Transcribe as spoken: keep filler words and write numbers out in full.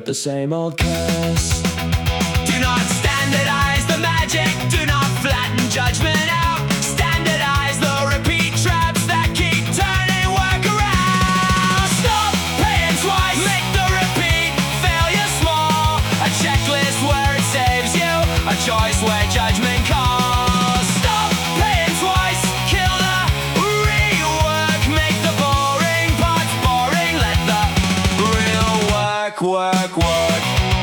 the same old curse. Do not standardize the magic, do not flatten judgment out. Standardize the repeat traps that keep turning work around. Stop paying twice, make the repeat failure small. A checklist where it saves you, a choice where judgment calls. Stop paying twice, kill the rework. Make the boring parts boring, let the real work, work, work.